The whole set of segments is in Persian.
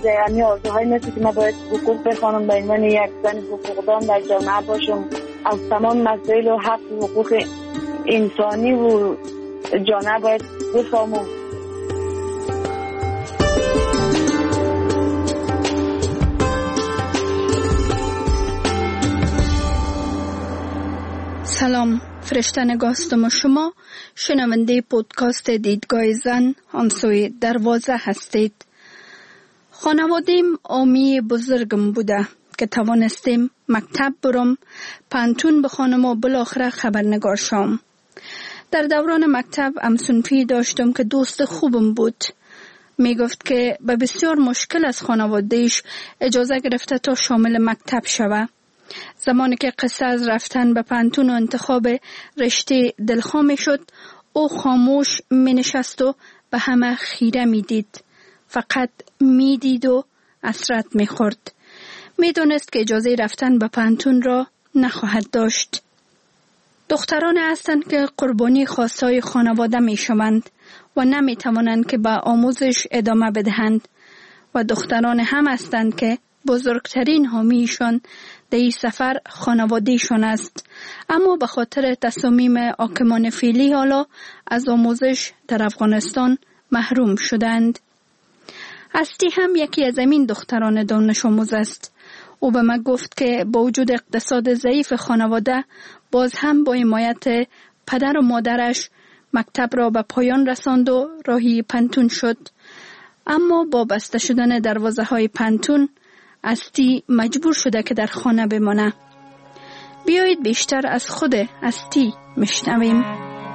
یعنی آرزوهای نیست که من باید حقوق بخوانم به عنوان یک زن حقوقدان در جامعه باشم، از تمام مسائل و حق و حقوق انسانی و جامعه باید بفهمم. سلام، فرشته نگاستم و شما شنونده پودکاست دیدگاه زن آنسوی دروازه هستید. خانوادیم آمی بزرگم بوده که توانستیم مکتب برم، پانتون بخوانم و بالاخره خبرنگار شم. در دوران مکتب همسنفی داشتم که دوست خوبم بود. می گفت که به بسیار مشکل از خانوادهش اجازه گرفته تا شامل مکتب شوه. زمانی که قصه از رفتن به پانتون و انتخاب رشته دلخواه شد، او خاموش می نشست و به همه خیره می دید. فقط می دید و حسرت می خورد. می دونست که اجازه رفتن به پانتون را نخواهد داشت. دختران هستند که قربانی خواستهای خانواده می شوند و نمی توانند که به آموزش ادامه بدهند، و دختران هم هستند که بزرگترین حامیشان در این سفر خانوادهشان است، اما به خاطر تصامیم حاکمان فعلی حالا از آموزش در افغانستان محروم شدند. هستی هم یکی از این دختران دانش آموز است. او به من گفت که با وجود اقتصاد ضعیف خانواده باز هم با حمایت پدر و مادرش مکتب را به پایان رساند و راهی پانتون شد. اما با بسته شدن دروازه های پانتون هستی مجبور شده که در خانه بمانه. بیایید بیشتر از خود هستی میشنویم.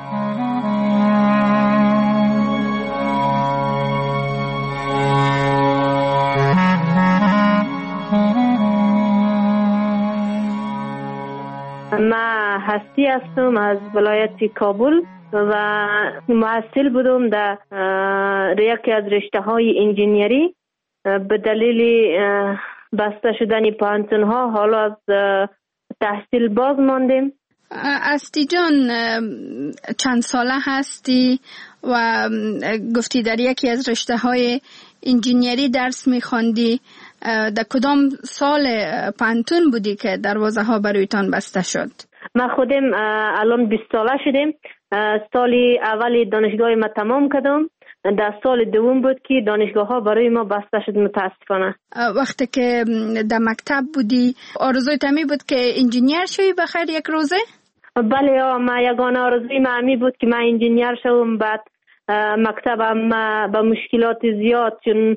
من هستی هستم از ولایت کابل و محصل بودم در یکی از رشته های انجینیری. به دلیل بسته شدن پانتون ها حالا از تحصیل باز ماندیم. هستی جان، چند ساله هستی و گفتی در یکی از رشته های انجینیری درس میخواندی؟ در کدام سال پانتون بودی که دروازه ها برایتان بسته شد؟ من خودم الان 20 ساله شدم. سال اول دانشگاه ما تمام کردم. در سال دوم بود که دانشگاه ها برای ما بسته شد متاسفانه. وقتی که در مکتب بودی آرزوی تمی بود که انجینیر شوی بخیر یک روزه؟ بله، من یگانه آرزوی من همی بود که من انجینیر شوم. بعد مکتبم با مشکلات زیاد، چون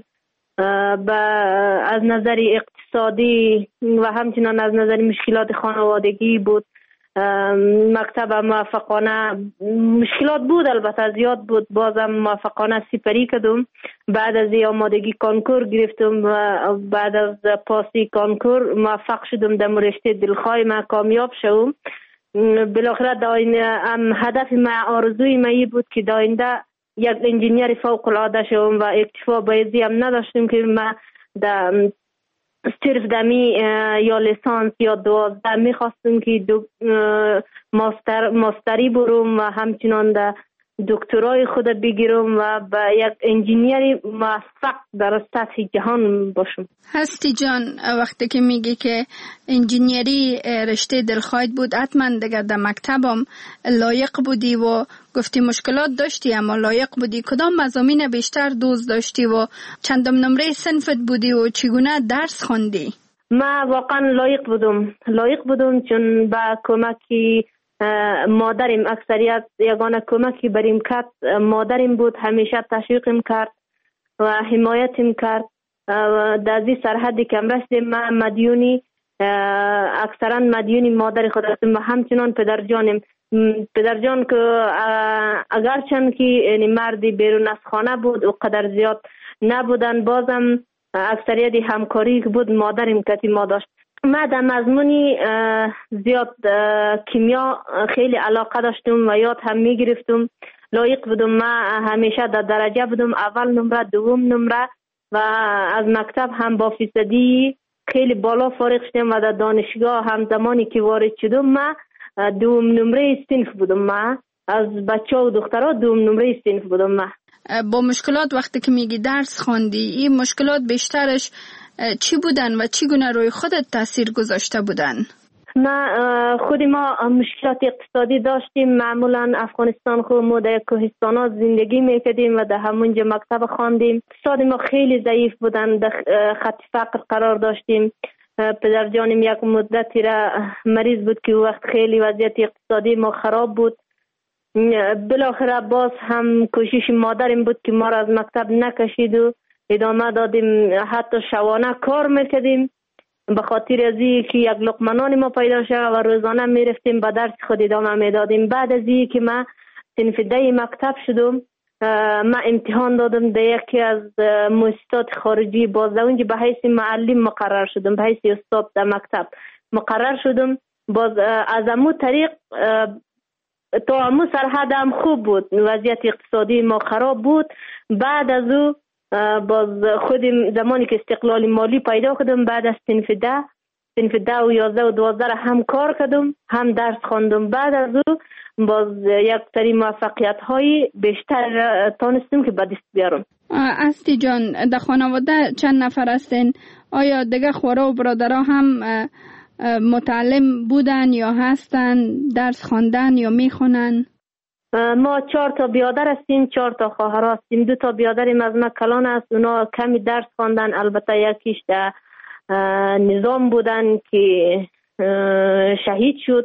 از نظر اقتصادی و همچنان از نظر مشکلات خانوادگی بود. مکتب موفقانه مشکلات بود، البته زیاد بود، بازم موفقانه سپری کردم. بعد از آمادگی کنکور گرفتم و بعد از پاسی کنکور موفق شدم در رشته دلخواه من کامیاب شدم. بالاخره هدف من، آرزوی من بود که داینده یک انجینیر فوق العاده شدم و اکتفا به هم نداشتم که من در صرف دمی یا لیسانس یا 12 میخواستم که ماستری برم و همچنان در دکترای خود بگیرم و به یک انجینیری موفق در سطح جهان باشم. هستی جان، وقتی که میگی که انجینیری رشته دلخواهت بود، حتما دیگه در مکتبم لایق بودی و گفتی مشکلات داشتی اما لایق بودی. کدام مضامین بیشتر دوست داشتی و چندم نمره صنفت بودی و چگونه درس خوندی؟ من واقعا لایق بودم چون با کمکی مادرم، اکثریت یگانه کمکی بریم کرد مادرم بود. همیشه تشویقم کرد و حمایتم کرد. در این سرحدی که رسیدم من مدیونی، اکثرا مدیونی مادر خود هستم و همچنان پدرجان که اگرچند که مردی بیرون از خانه بود و قدر زیاد نبودن، بازم اکثریت همکاری که بود مادرم کتی ما داشت. من در مضمونی زیاد کیمیا خیلی علاقه داشتم و یاد هم میگرفتم. لایق بودم. من همیشه در درجه بودم، اول نمره، دوم نمره و از مکتب هم با فیصدی خیلی بالا فارغ شدم و در دانشگاه هم زمانی که وارد شدم من دوم نمره صنف بودم. من از بچه و دخترها دوم نمره صنف بودم. من با مشکلات وقتی که میگی درس خواندی، این مشکلات بیشترش چی بودن و چی گونه روی خودت تاثیر گذاشته بودن؟ خود ما مشکلات اقتصادی داشتیم. معمولا افغانستان خود ما در کوهستانات زندگی میکردیم و در همونجا مکتب خواندیم. اقتصاد ما خیلی ضعیف بودن، در خط فقر قرار داشتیم. پدر جانم یک مدتی را مریض بود که وقت خیلی وضعیت اقتصادی ما خراب بود. بالاخره باز هم کوشش مادرم بود که ما را از مکتب نکشید و ادامه دادیم. حتی شبانه کار میکردیم به خاطر از که یک لقمه نان ما پیدا شد و روزانه میرفتیم به درس خود ادامه میدادیم. بعد از که من صنف 10 مکتب شدم، من امتحان دادم در یکی از مؤسسات خارجی، باز اونجا به حیث معلم مقرر شدم، به حیث استاد در مکتب مقرر شدم. باز از امو طریق تا امو سرحد هم خوب بود، وضعیت اقتصادی ما خراب بود. بعد از او باز خودم زمانی که استقلال مالی پیدا کردم، بعد از صنف 10 و 11 و 12 هم کار کردم، هم درس خواندم. بعد از او باز یک سری موفقیت های بیشتر تانستم که به دست بیارم. استی جان، در خانواده چند نفر هستین؟ آیا دیگه خورا و برادرها هم متعلم بودن یا هستن، درس خواندن یا میخونن؟ ما 4 تا بیادر هستیم، 4 تا خواهر هستیم. 2 تا بیادریم از ما کلان است، اونا کمی درس خواندن. البته یکیش در نظام بودن که شهید شد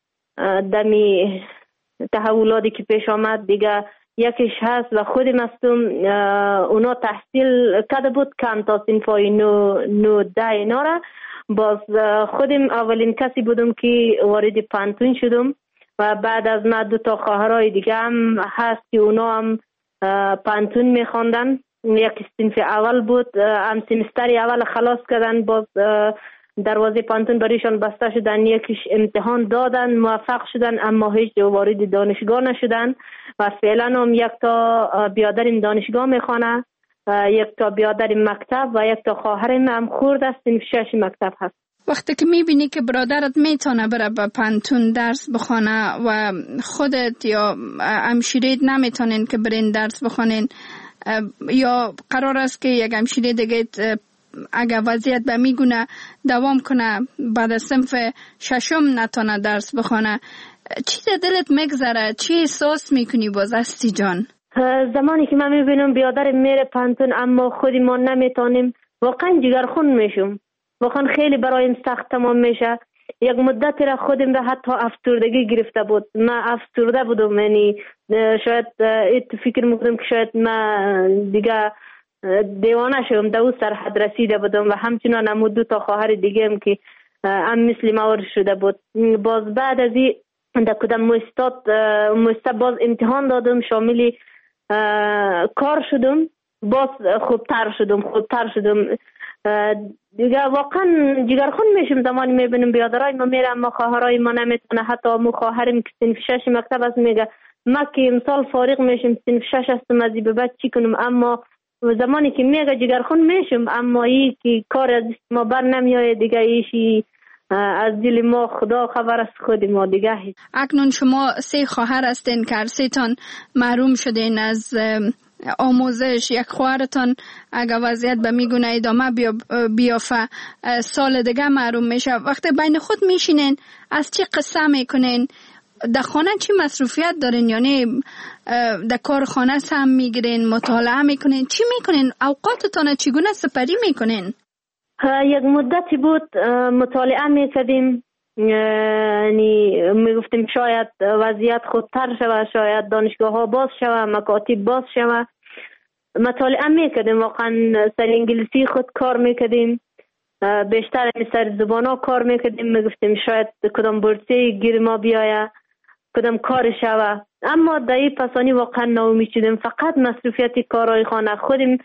دمی تحولاتی که پیش آمد. دیگه یکیش هست و خودم هستم. اونا تحصیل کرده بود کم تا صنفای 9 10 اینا را. باز خودم اولین کسی بودم که وارد پانتون شدم و بعد از ما 2 تا خواهرای دیگه هم هست که اونا هم پانتون میخواندن. یک صنف اول بود، هم سمستر اول خلاص کردن، باز دروازه پانتون برایشان بسته شدن. یکیش امتحان دادن، موفق شدن، اما هیچ وارد دانشگاه نشدن و فعلا هم 1 تا بیادرم دانشگاه میخوانه، 1 تا بیادرم مکتب و 1 تا خواهرم هم خورد است، صنف 6 مکتب هست. وقتی که میبینی که برادرت میتونه بره به پانتون درس بخونه و خودت یا همشیرید نمیتونین که برین درس بخونین، یا قرار است که یک همشیره دیگه اگر وضعیت به میگونه دوام کنه بعد از صنف 6 نتونه درس بخونه، چی در دلت میگذره؟ چی احساس میکنی باز استی جان؟ زمانی که من میبینم بیادر میره پانتون اما خودی ما نمیتونیم، واقعا جگرخون میشم، واقعا خیلی برایم سخت تمام میشه. یک مدت را خودم را حتی افسردگی گرفته بود، من افسرده بودم، یعنی شاید فکر میکنم که شاید من دیگه دیوانه شدم، در اون سرحد رسیده بودم و همچنان هم 2 تا خواهر دیگه هم که هم مثل ما شده بود. باز بعد از این در کدام مؤسسه باز امتحان دادم، شامل کار شدم، باز خوبتر شدم دیگه. واقعا جگرخون میشم زمانی میبینم بیادرای ما میره اما خواهرای ما نمیتونه. حتی مو خواهرم که صنف 6 مکتب است میگه ما که امسال فارغ میشم صنف 6 هستم از به بعد چی کنم، اما زمانی که میگه جگرخون میشم، اما ای که کار از ما بر نمیایه دیگه، ایشی از دل ما خدا خبر است، خود ما دیگه. اکنون شما 3 خواهر هستین که هر 3 تان محروم شدین از آموزش. یک خواهرتان اگر وضعیت به میگونه ادامه بیافه سال دیگه محروم میشه. وقتی بین خود میشینین از چی قصه میکنین؟ در خانه چی مصروفیت دارین؟ یعنی در کار خانه هم میگیرین، مطالعه میکنین، چی میکنین؟ اوقاتتان چگونه سپری میکنین؟ یک مدتی بود مطالعه میکردیم، یعنی میگفتیم شاید وضعیت خودتر شود، شاید دانشگاه ها باز شود، مکاتب باز شود. مطالعه میکردیم، واقعا سر انگلیسی خود کار میکردیم، بیشتر سر زبان ها کار میکردیم. میگفتیم شاید کدام بورسیه گیر ما بیایه، کدام کار شود. اما در این پسانی واقعا ناامید شدیم، فقط مصروفیت کارهای خانه خودیم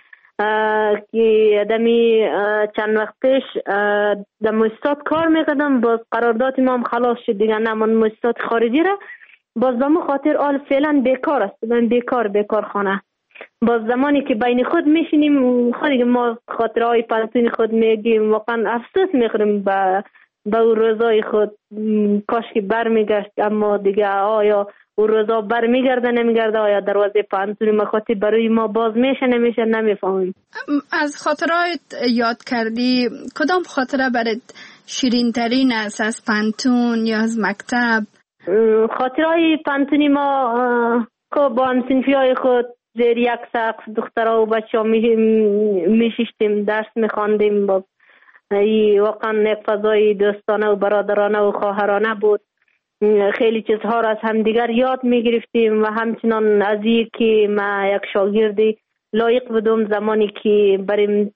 که دمی چند وقت پیش در مؤسسات کار میکردم، باز قرارداد ما هم خلاص شد دیگه، نمان مؤسسات خارجی را. باز به خاطر آل فعلا بیکار است، من بیکار خانه. باز زمانی که بین خود میشینیم خودی ما خاطرهای پانتون خود میگیم، واقعا افسوس میخوریم به به اون روزای خود کاش که برمیگشت، اما دیگه آیا اون روزا برمیگرده نمیگرده، آیا دروازه پانتون مخاطی برای ما باز میشه نمیشه نمیفهمیم. از خاطرات یاد کردی کدام خاطره برات شیرین ترین است از پانتون یا از مکتب؟ خاطرهای پانتونی ما که با همسنفی های خود زیر یک سقف دخترها و بچه ها میشیشتیم، درس میخواندیم. با واقعا یک فضای دوستانه و برادرانه و خواهرانه بود. خیلی چیزها را از همدیگر یاد میگرفتیم و همچنان از که ما یک شاگردی لایق بودم زمانی که بریم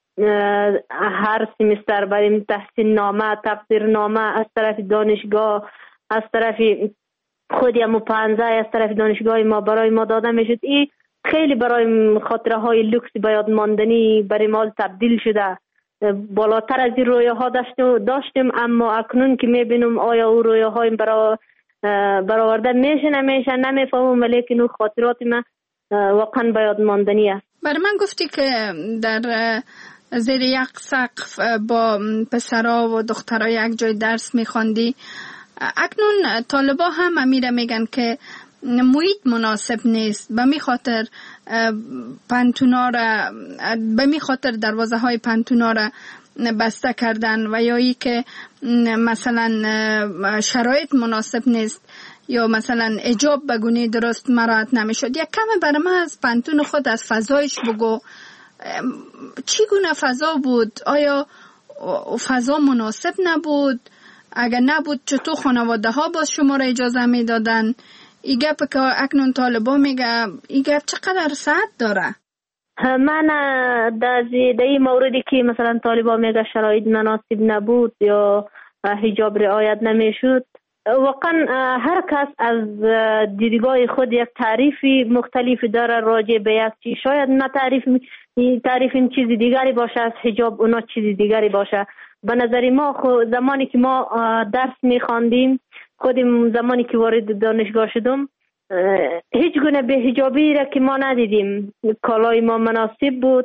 هر سمستر بریم تحصیل نامه تقدیر نامه از طرف دانشگاه، از طرف خودی همو پانزه از طرف دانشگاه ما برای ما داده میشد. این خیلی برای خاطره های لوکس بیاد ماندنی برای ما تبدیل شده. بالاتر از این رویه ها داشتیم، اما اکنون که میبینم آیا او رویه های برآورده میشه نمیشه نمیفهمم، ولیکن اون خاطرات من واقعا بیاد ماندنی است. برای من گفتی که در زیر یک سقف با پسرها و دخترها یک جای درس میخواندی. اکنون طالبا هم امیره میگن که محیط مناسب نیست، به می خاطر پانتونا را به می خاطر دروازه های پانتونا را بسته کردن و یا ای که مثلا شرایط مناسب نیست یا مثلا حجاب به گونه درست مراعات نمیشد. یک کم برای من از پانتون خود از فضایش بگو، چی گونه فضا بود؟ آیا فضا مناسب نبود؟ اگر نبود چطور خانواده ها باز شما را اجازه می دادن؟ این گپ که اکنون طالبا میگه این گپ چقدر صحت داره؟ من در این موردی که مثلا طالبا میگه شرایط مناسب نبود یا حجاب رعایت نمیشد، واقعا هر کس از دیدگاه خود یک تعریفی مختلفی داره راجع به یک چیز. شاید ما تعریف این چیز دیگری باشه، از حجاب اونا چیز دیگری باشه. به نظر ما زمانی که ما درس میخواندیم، خودم زمانی که وارد دانشگاه شدم هیچ گونه به حجابی را که ما ندیدیم. کالای ما مناسب بود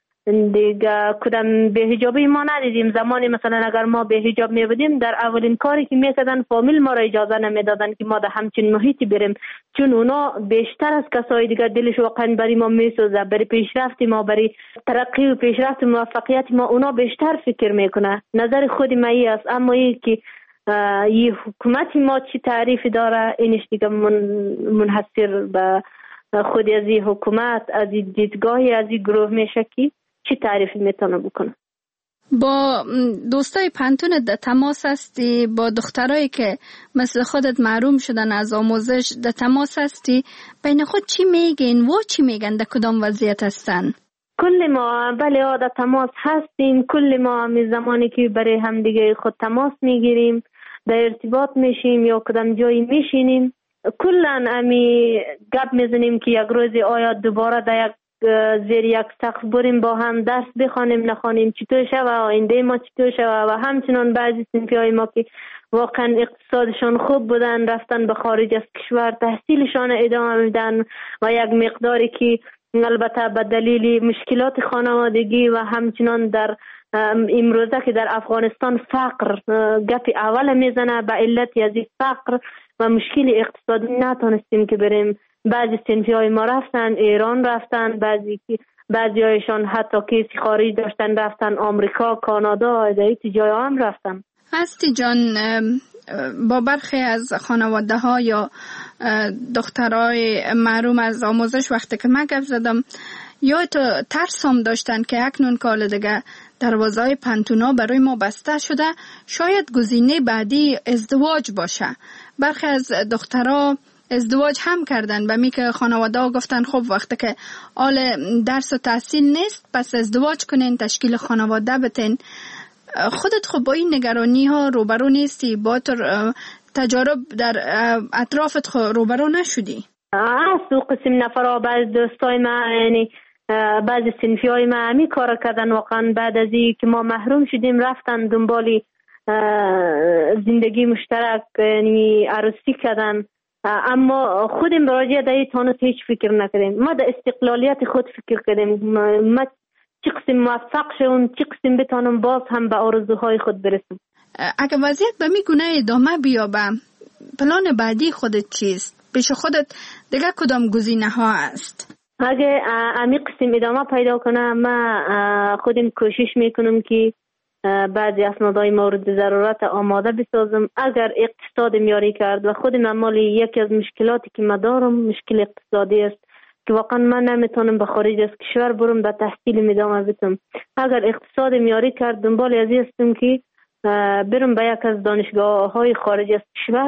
دیگه، کدام به حجابی ما ندیدیم. زمانی مثلا اگر ما به حجاب می بودیم، در اولین کاری که میکردن فامیل ما را اجازه نمیدادن که ما در همچین محیطی بریم، چون اونا بیشتر از کسای دیگر دلش واقعا برای ما میسوزه، برای پیشرفت ما، برای ترقی و پیشرفت موفقیت ما اونا بیشتر فکر میکنه. نظر خود ما ای است. اما ای که این حکومت ما چی تعریفی داره، اینش دیگه منحصر به خود از این حکومت، از این دیدگاهی از این گروه میشه که چی تعریفی میتونه بکنه. با دوستای پانتون در تماس هستی؟ با دخترایی که مثل خودت محروم شدن از آموزش در تماس هستی؟ بین خود چی میگین و چی میگن؟ در کدام وضعیت هستن؟ کل ما بله در تماس هستیم. کل ما می زمانی که برای هم دیگه خود تماس میگیریم، در ارتباط میشیم یا کدام جایی میشینیم، کلن امی گپ میزنیم که یک روز آیا دوباره در یک زیر یک سقف بریم با هم درس بخوانیم نخوانیم، چطور شوه آینده ما چطور شوه. و همچنان بعضی صنفی های ما که واقعا اقتصادشان خوب بودن رفتن به خارج از کشور تحصیلشان ادامه میدن و یک مقداری که البته به دلیل مشکلات خانوادگی و همچنان در امروزه که در افغانستان فقر گپ اول میزنه، به علت از فقر و مشکل اقتصادی نتونستیم که بریم. بعضی صنفی های ما رفتن ایران، رفتن بعضی هایشان حتی کیسی خارج داشتن رفتن آمریکا، کانادا، دیگه جای هم رفتن. هستی جان، با برخی از خانواده ها یا دخترای محروم از آموزش وقتی که من گپ زدم، یا تو ترس هم داشتن که اکنون کال دیگه دروازه‌های پانتونا برای ما بسته شده، شاید گزینه بعدی ازدواج باشه. برخی از دخترها ازدواج هم کردن، به می که خانواده ها گفتن خب وقتی که آل درس و تحصیل نیست پس ازدواج کنین، تشکیل خانواده بتین. خودت خب با این نگرانی ها روبرو نیستی؟ با تجارب در اطرافت روبرو نشدی؟ تو قسم نفرها بعض دوستای ما یعنی بعض صنفی های ما همی کار کردن، واقعا بعد از این که ما محروم شدیم رفتن دنبالی زندگی مشترک یعنی عروسی کردن. اما خودم راجع به این تانست هیچ فکر نکردیم. ما در استقلالیت خود فکر کردیم، ما چه قسم موفق شدم، چه قسم بتانم باز هم به آرزوهای خود برسم. اگه وضعیت به میگونه ادامه بیابه، پلان بعدی خودت چیست؟ پیش خودت دیگه کدام گزینه ها است؟ اگه امی قسم ادامه پیدا کنه، ما خودم کوشش میکنم که بعضی اسنادهای مورد ضرورت آماده بسازم. اگر اقتصاد میاری کرد و خودم مالی یکی از مشکلاتی که ما دارم مشکل اقتصادی است که واقعا من نمیتونم به خارج از کشور برم به تحصیل ادامه بدم. اگر اقتصاد میاری کرد دنبال ازی هستم که برم به یک از دانشگاه های خارج از کشور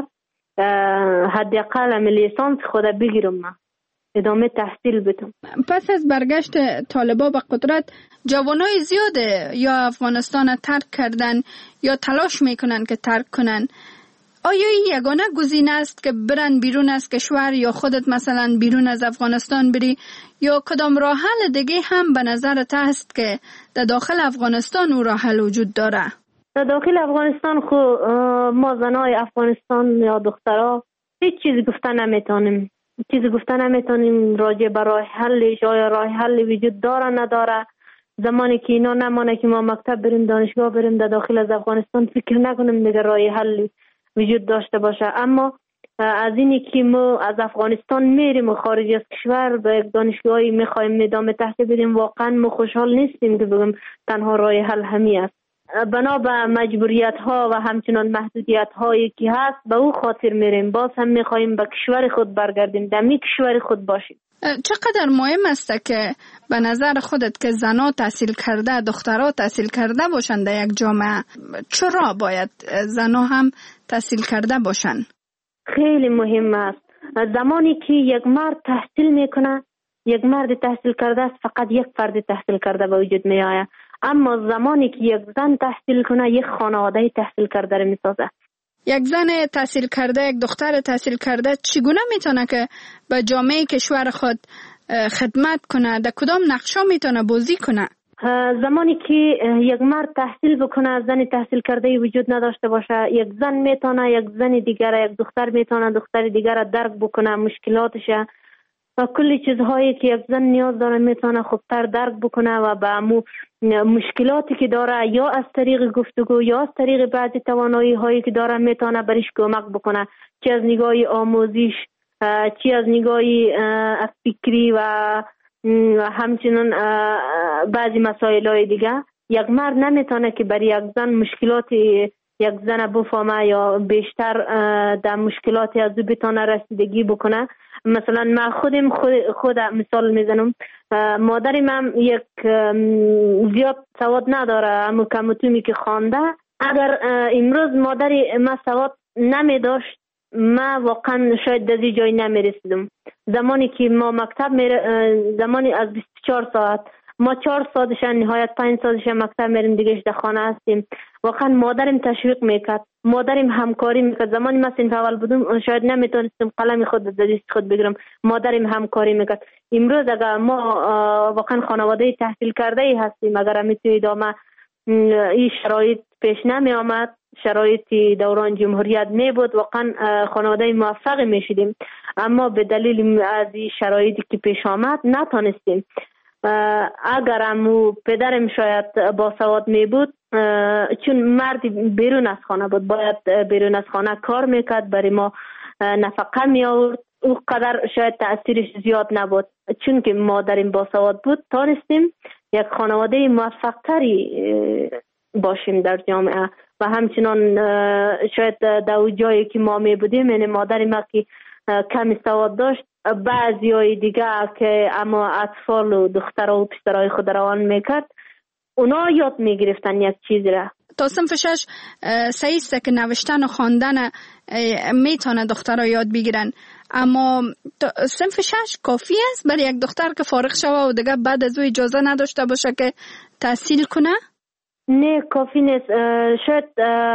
حداقل لیسانس خود بگیرم، من ادامه تحصیل بدم. پس از برگشت طالبا به قدرت، جوانای زیاده یا افغانستان ترک کردن یا تلاش میکنن که ترک کنن. آیا این یگانه گزینه است که برن بیرون از کشور یا خودت مثلا بیرون از افغانستان بری، یا کدام راه حل دیگه هم به نظرت هست که در داخل افغانستان او راه حل وجود داره؟ در داخل افغانستان ما زنای افغانستان یا دخترها هیچ چیز گفتن نمیتونیم. راجع به راه حلش، آیا راه حل وجود داره نداره. زمانی که اینا نمانه که ما مکتب بریم، دانشگاه بریم در داخل از افغانستان، فکر نکنیم دیگه راه حل وجود داشته باشه. اما از اینی که ما از افغانستان میریم و خارج از کشور به یک دانشگاهی میخوایم ادامه تحصیل بدیم، واقعا ما خوشحال نیستیم که بگم تنها راه حل همین است. بنا به مجبوریت ها و همچنان محدودیت هایی که هست به او خاطر میریم. باز هم میخوایم به کشور خود برگردیم، در می کشور خود باشیم. چقدر مهم است که به نظر خودت که زنها تحصیل کرده، دخترها تحصیل کرده باشن در یک جامعه؟ چرا باید زنها هم تحصیل کرده باشن؟ خیلی مهم است. زمانی که یک مرد تحصیل میکنه، یک مرد تحصیل کرده است، فقط یک فرد تحصیل کرده به وجود می آید. اما زمانی که یک زن تحصیل کنه، یک خانواده تحصیل کرده رو میسازه. یک زن تحصیل کرده، یک دختر تحصیل کرده چگونه میتونه که به جامعه کشور خود خدمت کنه؟ در کدام نقشا میتونه بازی کنه؟ زمانی که یک مرد تحصیل بکنه، زن تحصیل کرده وجود نداشته باشه، یک زن میتونه یک زن دیگر، یک دختر میتونه دختر دیگر درک بکنه، مشکلاتش و کلی چیزهایی که یک زن نیاز داره میتونه خوبتر درک بکنه و به مشکلاتی که داره یا از طریق گفتگو یا از طریق بعضی توانایی هایی که داره میتونه برش کمک بکنه، چه از نگاه آموزش، چه از نگاه فکری و همچنین بعضی مسائل های دیگه. یک مرد نمیتونه که برای یک زن مشکلات یک زن بفهمه یا بیشتر در مشکلات از او بتونه رسیدگی بکنه. مثلا من خود مثال میزنم، مادرم هم یک زیاد سواد نداره، اما کمتومی که خوانده. اگر امروز مادر من سواد نمی داشت، ما واقعا شاید در جای نمی رسیدم. زمانی که ما مکتب زمانی از 24 ساعت ما 4 ساعتش نهایت 5 ساعتش مکتب میریم، دیگه در خانه هستیم. واقعا مادرم تشویق میکرد، مادرم همکاری میکرد. زمانی من صنف اول بودم شاید نمیتونستم قلم خود در دست خود بگیرم، مادرم همکاری میکرد. امروز اگر ما واقعا خانواده تحصیل کرده ای هستیم، اگر میتونید ادامه این شرایط پیش نمی آمد، شرایط دوران جمهوریت می بود، واقعا خانواده موفق می شدیم. اما به دلیل از این شرایطی که پیش آمد نتونستیم. اگر امو پدرم شاید با سواد می بود، چون مردی بیرون از خانه بود، باید بیرون از خانه کار میکرد، برای ما نفقه می آورد، او قدر شاید تأثیرش زیاد نبود. چون که مادرم با سواد بود، تانستیم یک خانواده موفق تری باشیم در جامعه. و همچنان شاید در جایی که ما می بودیم، یعنی مادر ما که کمی سواد داشت، بعضی های دیگه که اما اطفال و دخترها و پسرهای خود روان میکرد، اونا یاد میگرفتن یک چیز را. تا صنف 6 صحیح است که نوشتن و خواندن میتونه دخترها یاد بگیرن، اما صنف 6 کافی است برای یک دختر که فارغ شوه و دیگه بعد از او اجازه نداشته باشه که تحصیل کنه؟ نه، کافی نیست. شاید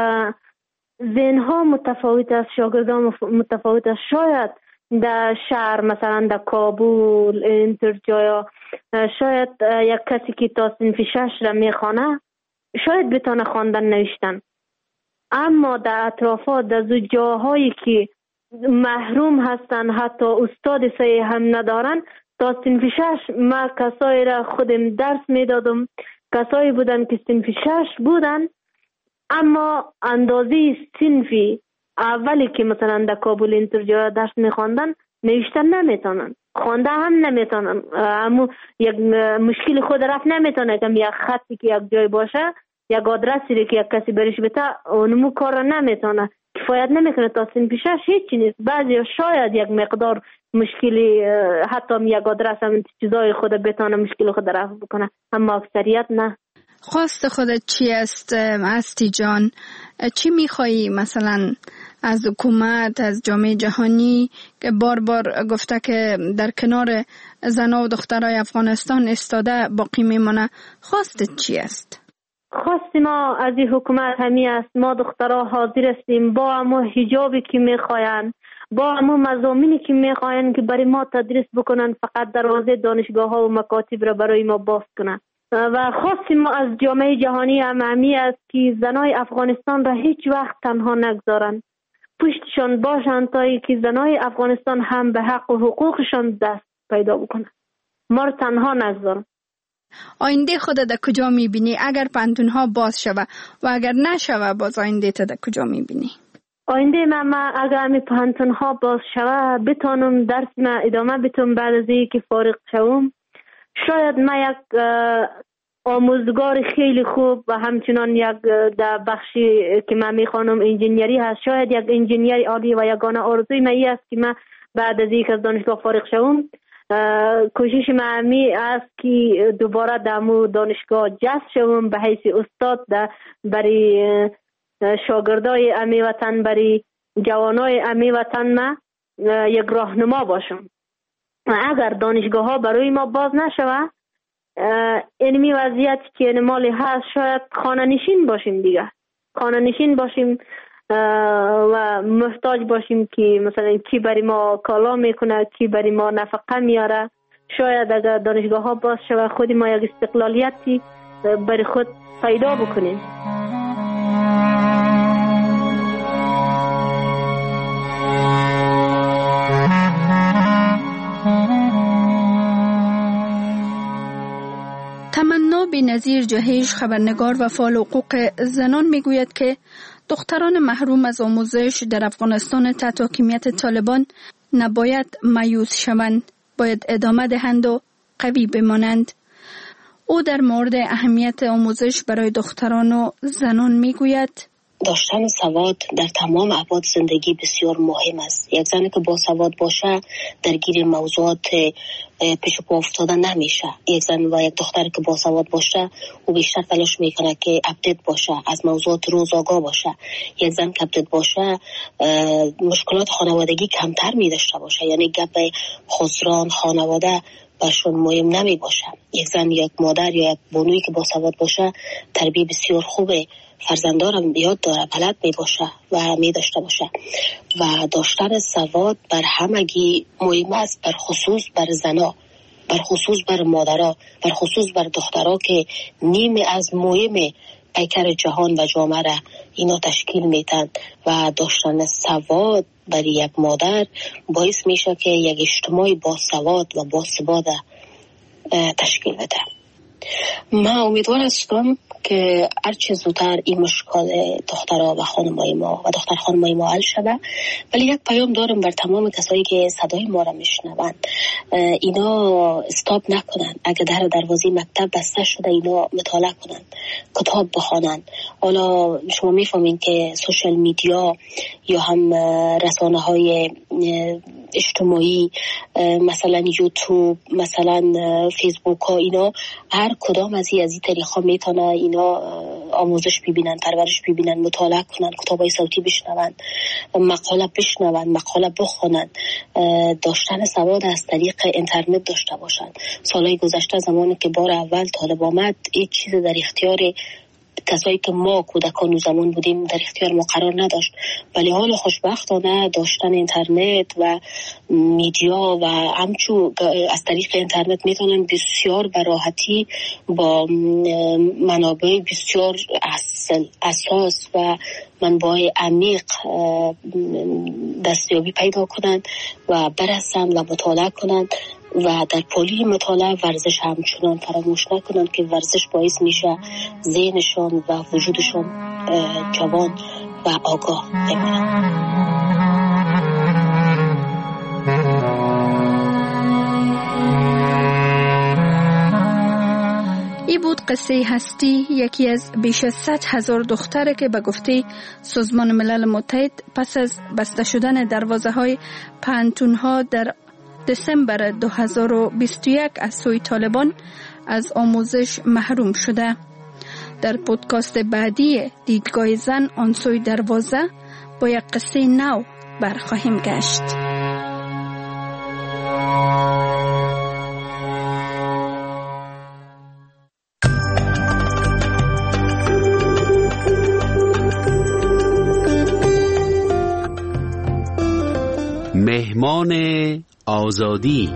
ذهنها متفاوت است، شاگردان متفاوت است. شاید در شهر مثلا در کابل اینطور جایا شاید یک کسی که تا صنف 6 را میخوانه شاید بتونه خواندن نوشتن، اما در اطرافات در جاهایی که محروم هستن، حتی استاد صحیح هم ندارن، تا صنف 6 ما کسایی را خودم درس میدادم، کسایی بودن که صنف 6 بودن اما اندازه صنفی اولی که مثلا در کابل اینطور جا درس میخواندن نوشتن نمیتونن، خوانده هم نمیتونن، اما یک مشکل خود رفت نمیتونه که یک خطی که یک جای باشه، یک آدرسی که یک کسی برش بده اونمو کار نمیتونه، کفایت نمیکنه تا صنف شش هیچ نیست. بعضی شاید یک مقدار مشکلی حتی یک آدرس هم چیزای خود بتونه مشکل خود رفع بکنه، اما اکثریت نه. خواست خودت چی است استی جان؟ چی میخوایی مثلا از حکومت، از جامعه جهانی که بار بار گفته که در کنار زنان و دخترای افغانستان استاده باقی میمونه؟ خواستت چی است؟ خواست ما از این حکومت همی است ما دخترها حاضر هستیم با همو حجابی که میخواین، با همو مضامینی که میخواین که برای ما تدریس بکنن، فقط دروازه دانشگاه ها و مکاتب را برای ما باز کنن. و خواست ما از جامعه جهانی هم همی است که زنای افغانستان را هیچ وقت تنها نگذارن، پشتشان باشن تا ای که زنای افغانستان هم به حق و حقوقشان دست پیدا بکنن، ما را تنها نگذارن. آینده خودت در کجا میبینی اگر پانتونها باز شوه و اگر نشوه باز آینده تا در کجا میبینی؟ آینده من اگر همی پانتونها باز شوه بتانم درس من ادامه بتونم، بعد از این که فارغ شوم شاید من یک آموزگار خیلی خوب و همچنان یک در بخشی که من میخوانم انجینیری هست، شاید یک انجینیر عالی و یگانه آرزوی من است که من بعد از اینکه از دانشگاه فارغ شوم کوشش من می است که دوباره در دانشگاه جذب شوم به حیث استاد برای شاگردای امی وطن، برای جوانای امی وطن ما یک راهنما باشم. اگر دانشگاه ها برای ما باز نشوه اینمی وضعیت که انمالی هست شاید خانه نشین باشیم دیگه، خانه نشین باشیم و محتاج باشیم که مثلا کی برای ما کالا میکنه، کی برای ما نفقه میاره. شاید اگر دانشگاه ها باز شوه خودی ما یک استقلالیتی برای خود پیدا بکنیم. تمنا بی‌نظیر جهیش، خبرنگار و فعال حقوق زنان میگوید که دختران محروم از آموزش در افغانستان تحت حاکمیت طالبان نباید مایوس شوند، باید ادامه دهند و قوی بمانند. او در مورد اهمیت آموزش برای دختران و زنان میگوید داشتن سواد در تمام ابعاد زندگی بسیار مهم است. یک زنی که با سواد باشه درگیر موضوعات پیش پا افتاده نمیشه. یک زن و یک دختر که با سواد باشه او بیشتر تلاش میکنه که اپدیت باشه، از موضوعات روز آگاه باشه. یک زن که اپدیت باشه مشکلات خانوادگی کمتر میداشته باشه، یعنی گپ خسران خانواده برشون مهم نمی باشه. یک زن یا یک مادر یا یک بانویی که با سواد باشه تربیت بسیار خوبه، فرزندارم یاد داره، بلد می باشه و می داشته باشه. و داشتن سواد بر همگی مهم است، بر خصوص بر زنا، بر خصوص بر مادرها، بر خصوص بر دخترها که نیمه از مهم پیکر جهان و جامعه را اینا تشکیل میدن. و داشتن سواد برای یک مادر باعث میشه که یک اجتماع با سواد و با ثبات تشکیل بده. من امیدوار هستم که هرچه زودتر این مشکل دخترها و خانمای ما و دختر خانمای ما حل شده. ولی یک پیام دارم بر تمام کسایی که صدای ما را میشنوند، اینا استاپ نکنن. اگر در دروازه مکتب بسته شده اینا مطالعه کنن، کتاب بخونن. حالا شما میفهمین که سوشال میدیا یا هم رسانه های اجتماعی مثلا یوتیوب، مثلا فیسبوک ها، اینا هر کدام از این طریقا میتونه اینا آموزش ببینن، پرورش ببینن، مطالعه کنن، کتابای صوتی بشنون، مقاله بشنون، مقاله بخونن. داشتن سواد از طریق اینترنت داشته باشن. سالهای گذشته زمانی که بار اول طالب آمد هیچ چیز در اختیار کسایی که ما کودکان و زمان بودیم در اختیار ما قرار نداشت. ولی حال خوشبختانه داشتن اینترنت و میدیا و همچو از طریق اینترنت میتونن بسیار به راحتی با منابع بسیار اساس و منبع عمیق دستیابی پیدا کنند و برسن و مطالعه کنند و در پالی مطالعه ورزش همچنان فراموش نکنن که ورزش باعث میشه ذهنشان و وجودشان جوان و آگاه بمانند. ای بود قصه هستی، یکی از بیش از 100,000 دختره که به گفته سازمان ملل متحد پس از بسته شدن دروازه‌های پانتون‌ها در دسامبر 2021 از سوی طالبان از آموزش محروم شده. در پودکاست بعدی دیدگاه زن آن سوی دروازه با یک قصه نو برخواهیم گشت. مهمان آزادی.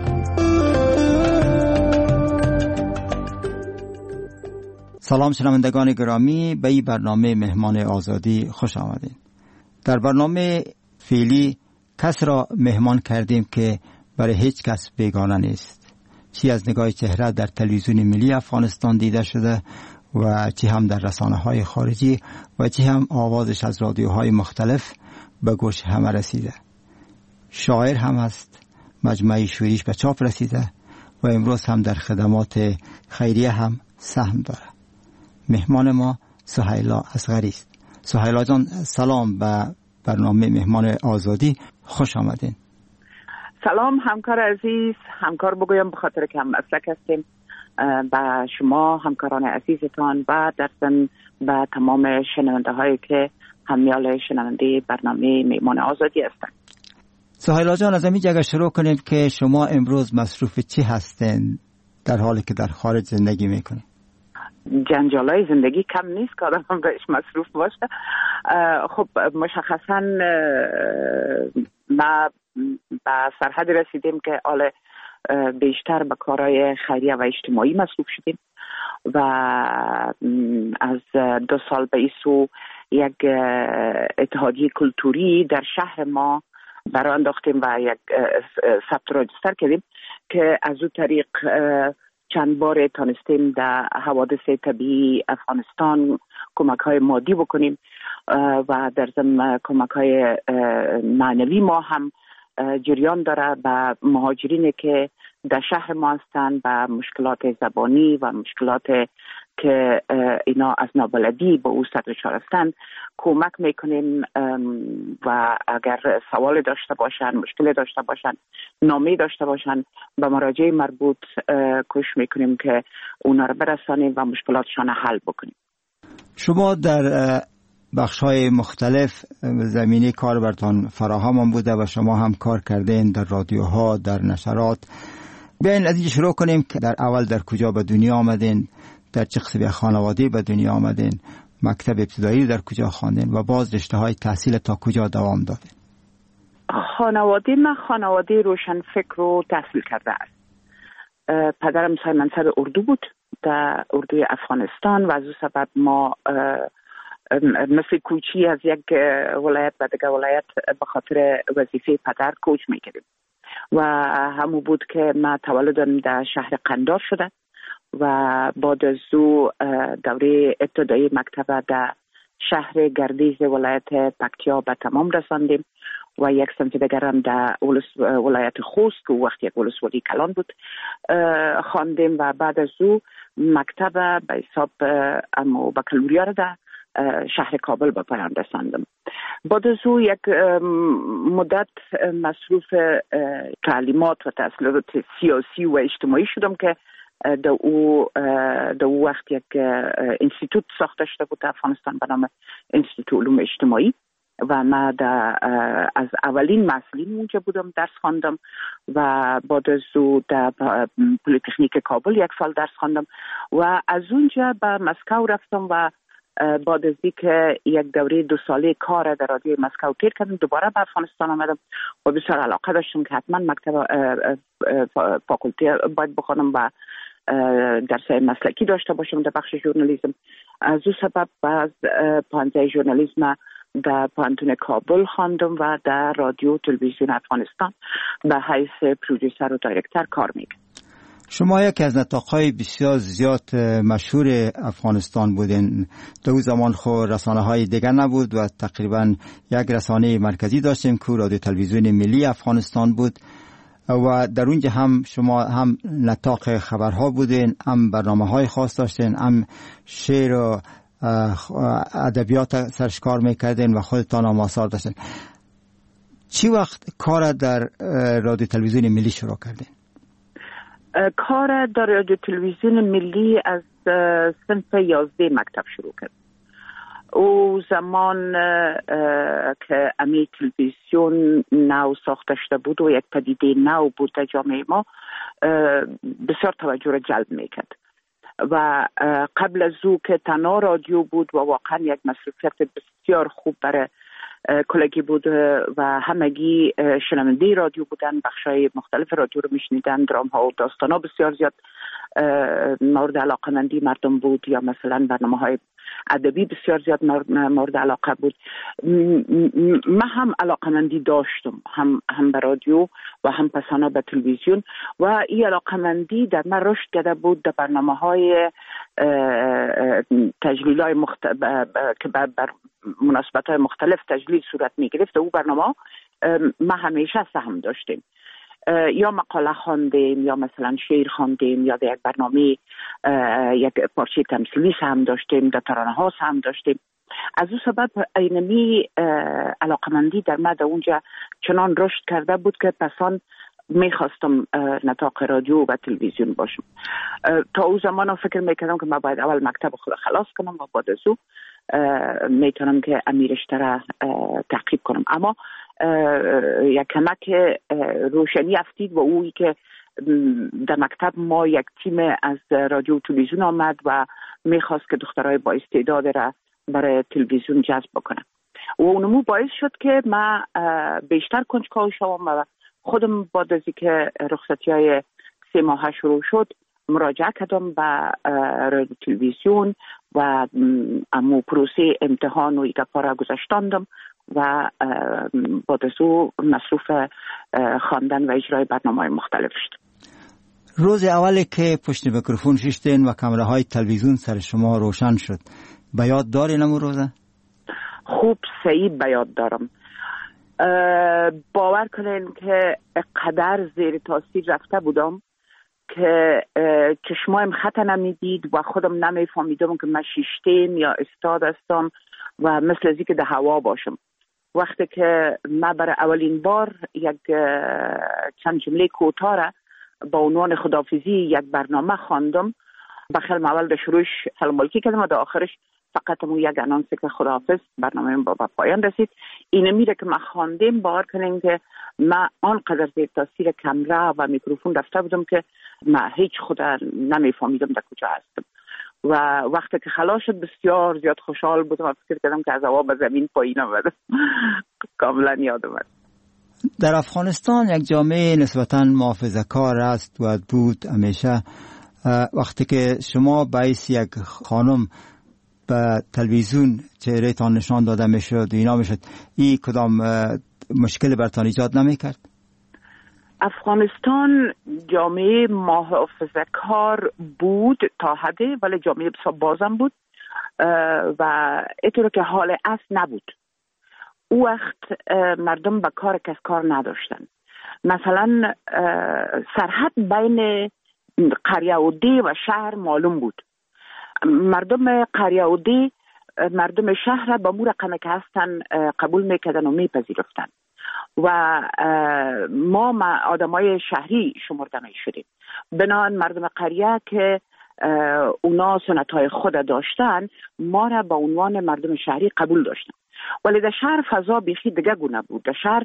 سلام شنوندگان گرامی، به این برنامه مهمان آزادی خوش آمدید. در برنامه فعلی کس را مهمان کردیم که برای هیچ کس بیگانه نیست، چی از نگاه چهره در تلویزیون ملی افغانستان دیده شده و چی هم در رسانه‌های خارجی و چی هم آوازش از رادیوهای مختلف به گوش همه رسیده. شاعر هم است، مجموعه شعریش به چاپ رسیده و امروز هم در خدمات خیریه هم سهم داره. مهمان ما سهیلا اصغری است. سهیلا جان سلام به برنامه مهمان آزادی، خوش آمدین. سلام همکار عزیز، همکار بگویم به خاطر که هم مسلک هستیم، به شما همکاران عزیزتان و در ضمن به تمام شنونده هایی که همیال شنونده برنامه مهمان آزادی هستند. سهیلا جان، از اینجا شروع کنیم که شما امروز مصروف چی هستین در حالی که در خارج زندگی میکنید؟ جنجالای زندگی کم نیست که آدم بهش مصروف باشه. خب مشخصا ما به سرحد رسیدیم که حالا بیشتر به کارهای خیریه و اجتماعی مصروف شدیم و از 2 سال به این سو یک اتحادیه کلتوری در شهر ما برای انداختیم و یک ثبت راجستر کردیم که از اون طریق چند بار تانستیم در حوادث طبیعی افغانستان کمک های مادی بکنیم و در ضمن کمک های معنوی ما هم جریان داره به مهاجرینی که در شهر ما هستند، به مشکلات زبانی و مشکلات که اینا از نابلدی به او سر دچار هستند کمک میکنیم و اگر سوال داشته باشن، مشکل داشته باشن، نامه داشته باشن، به مراجع مربوط کوشش میکنیم که اونا رو برسانیم و مشکلاتشان حل بکنیم. شما در بخش‌های مختلف زمینه کار براتون فراهم بوده و شما هم کار کردین در رادیوها، در نشرات. بیاین از اینجا شروع کنیم که در اول در کجا به دنیا آمدین، در چه قسم خانواده به دنیا آمدین، مکتب ابتدایی در کجا خواندین و باز رشته‌های تحصیل تا کجا دوام دادین؟ خانواده من خانواده روشن فکر و تحصیل کرده است. پدرم صاحب منصب اردو بود در اردوی افغانستان و از او سبب ما مثل کوچی از یک ولایت به دیگر ولایت به خاطر وظیفه پدر کوچ میکردیم و همون بود که من تولدم در شهر قندار شده و بعد از او دوره ابتدایی مکتب در شهر گردیز ولایت پکتیا به تمام رساندیم و یک سمت دیگر هم در ولایت خوست که وقت یک ولسوالی کلان بود خواندیم و بعد از او مکتب به حساب امو بکالوریا را در شهر کابل به پایان رساندم. بعد از او یک مدت مصروف تعلیمات و تحصیلات سیاسی و اجتماعی شدم که در او وقت یک انستیتوت ساخته شده بود در افغانستان به نام انستیتوت علوم اجتماعی و من از اولین مسئولین اونجا بودم، درس خواندم و بعد از او در پلیتکنیک کابل 1 سال درس خواندم و از اونجا به مسکو رفتم و بعد از اینکه یک دوره 2 ساله کار در رادیوی مسکو تیر کردم دوباره به افغانستان آمدم و بسیار علاقه داشتم که حتما مکتب فاکولته باید بخوانم و درسای مسلکی داشته باشم در بخش ژورنالیسم. از او سبب باز پانزه ژورنالیسم در پانتون کابل خواندم و در رادیو تلویزیون افغانستان به حیث پرودوسر و دایرکتر کار میکنم. شما یکی از نطاق‌های بسیار زیاد مشهور افغانستان بودین. در اون زمان خود رسانه‌های دیگر نبود و تقریبا یک رسانه مرکزی داشتیم که رادیو تلویزیون ملی افغانستان بود و در اونجا هم شما هم نطاق خبرها بودین، هم برنامه‌های خاص داشتین، هم شعر و ادبیات سرش کار میکردین و خودتان هم آثار داشتین. چی وقت کار در رادیو تلویزیون ملی شروع کردین؟ کار در رادیو تلویزیون ملی از صنف 11 مکتب شروع کرد. او زمان که امی تلویزیون نو ساخته شده بود و یک پدیده نو بود در جامعه ما، بسیار توجه را جلب میکرد و قبل از او که تنها رادیو بود و واقعا یک مصروفیت بسیار خوب برای کلگی بود و همگی شنونده رادیو بودن، بخشای مختلف رادیو رو میشنیدن، درام ها و داستان ها بسیار زیاد مورد علاقمندی مردم بود، یا مثلا برنامه های ادبی بسیار زیاد مورد علاقه بود. من هم علاقمندی داشتم، هم به رادیو و هم پسانا به تلویزیون، و این علاقمندی در من رشد کرده بود در برنامه های تجلیل های که بر مناسبت های مختلف تجلیل صورت می گرفت. او برنامه ما همیشه سهم داشتیم، یا مقاله خواندیم، یا مثلا شعر خواندیم، یا در یک برنامه یک پارچه تمثیلی سهم داشتیم، در ترانه ها سهم داشتیم. از او سبب اینمی علاقمندی در من در اونجا چنان رشد کرده بود که پسان میخواستم نطاق رادیو و تلویزیون باشم. تا او زمان فکر میکردم که من باید اول مکتب خود خلاص کنم و بعد از او میتونم که امیرشتر را تعقیب کنم. اما یک کمک روشنی افتید و اویی که در مکتب ما یک تیم از رادیو و تلویزیون آمد و میخواست که دخترای با استعداد را برای تلویزیون جذب بکنم و اونمو باعث شد که من بیشتر کنجکاو شوم و خودم بعد از اینکه رخصتی‌های 3 ماهه شروع شد مراجعه کردم به رادیو تلویزیون و امو پروسه امتحان و ایگپا را گذشتاندم و بعد از او مصروف خواندن و اجرای برنامه‌های مختلف شد. روز اولی که پشت میکروفون ششتین و کامراهای تلویزیون سر شما روشن شد، به یاد دارین امو روزه؟ خوب صحیح به یاد دارم. باور کنین که قدر زیر تاثیر رفته بودم که چشمایم خط نمیدید و خودم نمیفهمیدم که من شیشتین یا استاد هستم و مثل ازی که در هوا باشم. وقتی که من برای اولین بار یک چند جمله کوتاه را با عنوان خداحافظی یک برنامه خواندم، بخیر اول در شروعش سلام علیکی کردم و در آخرش فقط همون یک انانس که خداحافظ، برنامه با پایان رسید. اینه میره که من خواندیم، باور کنیم که من آنقدر زیر تاثیر کامرا و میکروفون رفته بودم که من هیچ خود نمیفهمیدم در کجا هستم و وقتی که خلاص شد بسیار زیاد خوشحال بودم و فکر کردم که از هوا به زمین پایین آمدم. کاملا یادم اومد. در افغانستان یک جامعه نسبتاً محافظه‌کار است و بود همیشه. وقتی که شما باعث یک خانم به تلویزیون چهره تان نشان داده میشد اینا میشد، این کدام مشکل برتان ایجاد نمیکرد؟ افغانستان جامعه محافظه‌کار بود تا حدی، ولی جامعه بسیار بازم بود و اینطور که حال اصل نبود. او وقت مردم به کار کس کار نداشتن. مثلا سرحد بین قریه و دی و شهر معلوم بود. مردم قریه و دی مردم شهر با مو رقمه که هستن قبول میکردن و میپذیرفتن و ما آدمای شهری شمرده میشدیم. بنابراین مردم قریه که اونا سنتهای خود داشتن ما را با عنوان مردم شهری قبول داشتن، ولی در شهر فضا بیخی دیگه گونه بود. در شهر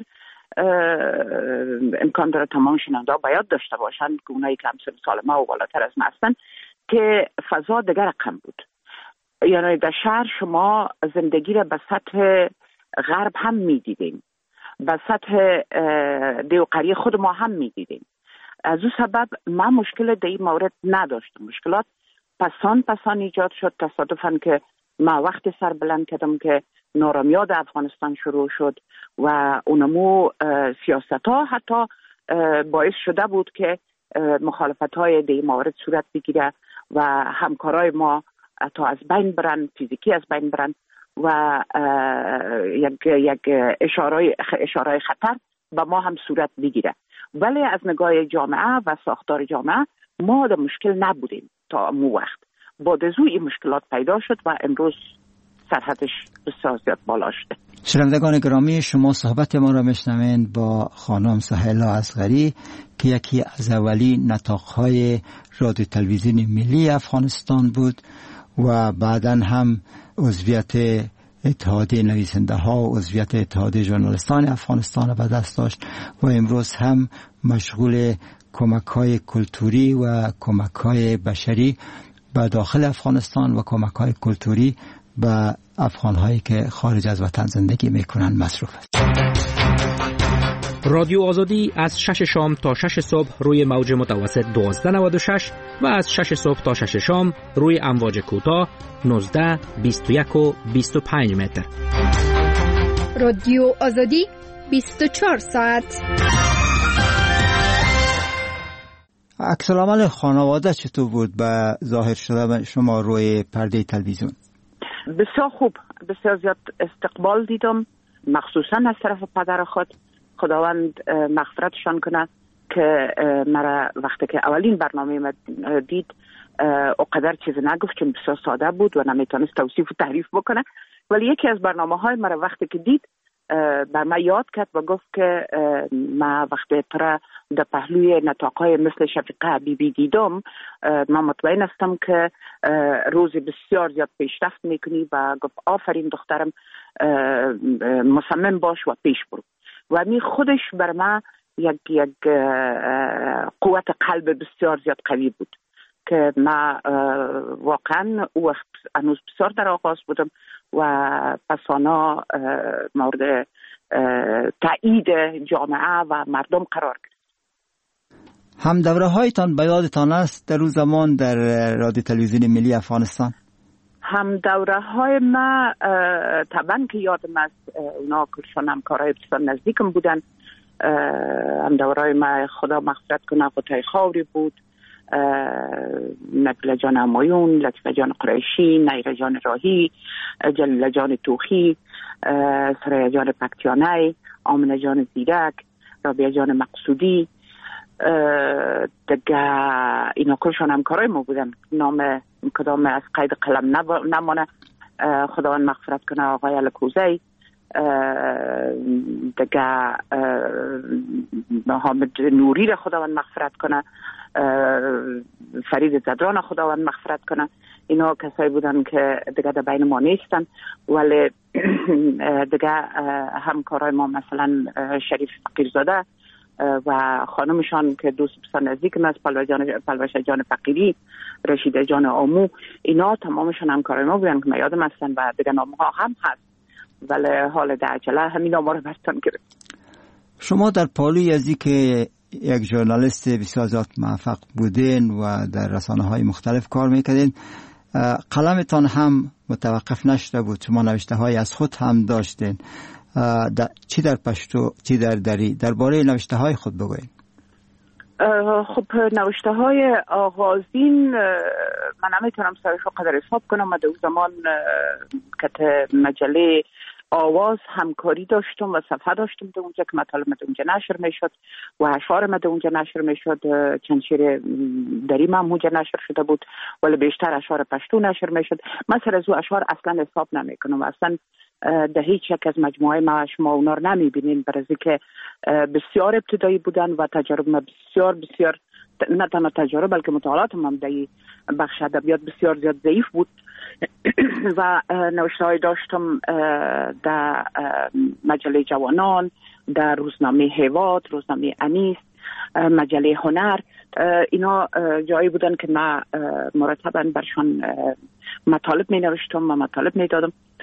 امکان داره تمام شنونده ها باید داشته باشن که اونایی که همسن سال ما و بالاتر از ما هستن که فضا دیگه رقم بود. یعنی در شهر شما زندگی را به سطح غرب هم میدیدیم، به سطح دیو قریه خود ما هم میدیدیم. از او سبب من مشکل در این مورد نداشتم. مشکلات پسان ایجاد شد. تصادفاً که ما وقت سر بلند کردم که نارامیا در افغانستان شروع شد و اونمو سیاست ها حتی باعث شده بود که مخالفت های در موارد صورت بگیره و همکارای ما حتی از بین برن، فیزیکی از بین برن و یک اشاره خطر به ما هم صورت بگیره. ولی از نگاه جامعه و ساختار جامعه ما در مشکل نبودیم تا مو وقت. بعد از این مشکلات پیدا شد و امروز سرحدش بسیار زیاد بالا شده. شنوندگان گرامی، شما صحبت ما را میشنوین با خانم سهیلا اصغری که یکی از اولین نطاق‌های رادیو تلویزیون ملی افغانستان بود و بعداً هم عضویت اتحادیه نویسنده ها و عضویت اتحادیه ژورنالیستان افغانستان را به دست داشت و امروز هم مشغول کمک‌های کلتوری و کمک‌های بشری به داخل افغانستان و کمک‌های کلتوری به افغان‌هایی که خارج از وطن زندگی می‌کنند مصروف است. رادیو آزادی از 6 شام تا 6 صبح روی موج متوسط 1296 و از 6 صبح تا 6 شام روی امواج کوتاه 19، 21 و 25 متر. رادیو آزادی 24 ساعت. عکس‌العمل خانواده چطور بود به ظاهر شده شما روی پرده تلویزیون؟ بسیار خوب، بسیار زیاد استقبال دیدم، مخصوصا از طرف پدر خود. خداوند مغفرتشان کنه که مرا وقتی که اولین برنامه دید اقدر چیز نگفت چون بسیار ساده بود و نمیتونست توصیف و تعریف بکنه، ولی یکی از برنامه‌های مرا وقتی که دید بر من یاد کرد و گفت که من وقتی ترا در پهلوی نطاق‌های مثل شفیقه حبیبی دیدم من مطمئن هستم که روزی بسیار زیاد پیشرفت میکنی و گفت آفرین دخترم، مصمم باش و پیش برو. و می خودش بر من یک قوت قلب بسیار زیاد قوی بود که من واقعا او وقت هنوز بسیار در آغاز بودم و پسانا مورد تایید جامعه و مردم قرار گرفت. هم دوره هایتان به یادتان است در روز زمان در رادیو تلویزیون ملی افغانستان؟ هم دوره های ما طبعا که یادم است، اونا کلشان همکارای بسیار نزدیکم بودن. هم دوره های ما خدا مغفرت کنه قطعه خاوری بود، نجله جان همایون، لطفه جان قریشی، نیره جان راهی، جلیله جان توخی، سریا جان پکتیانی، آمنه جان زیرک، رابعه جان مقصودی، دیگه اینا کلشان همکارای ما بودن. نام کدام از قید قلم نمانه، خداوند مغفرت کنه آقای الکوزی، دیگه حامد نوری را خداوند مغفرت کنه، فرید زدران خداوند مغفرت کنه. اینا کسایی بودن که دیگه در بین ما نیستن، ولی دیگه همکارای ما مثلا شریف فقیرزاده و خانمشان که دوست بسیار نزدیکم است، پلوشه جان فقیری، رشیده جان آمو، اینا تمامشان همکارای ما بودن که من یادم هستن و دیگه نامها هم هست، ولی حال در عجله همین نامها رو برستان گرفت. شما در پالوی ازی که یک ژورنالیست بسیار زیاد موفق بودین و در رسانه‌های مختلف کار میکردین، قلمتان هم متوقف نشده بود، شما نوشته های از خود هم داشتین، چی در پشتو چی در دری، درباره نوشته های خود بگوین. خب نوشته های آغازین من نمیتونم سرش رو قدر حساب کنم. من در اون زمان که مجله آواز همکاری داشتم و صفحه داشتم در اونجا که مطالب در اونجا نشر میشد و اشعار در اونجا نشر میشد. چند شعر دری من اونجا نشر شده بود، ولی بیشتر اشعار پشتو نشر میشد. من سر از او اشعار اصلا حساب نمیکنم، اصلا در هیچ یک از مجموعه ما شما اونا رو نمیبینین، برای که بسیار ابتدایی بودن و تجارب ما بسیار نه تنها تجارب بلکه مطالعات هم در بخش ادبیات بسیار زیاد ضعیف بود و نوشته‌های داشتم در مجله جوانان، در روزنامه هیواد، روزنامه انیس، مجله هنر. اینا جایی بودن که من مرتباً برشان مطالب می نوشتم و مطالب می دادم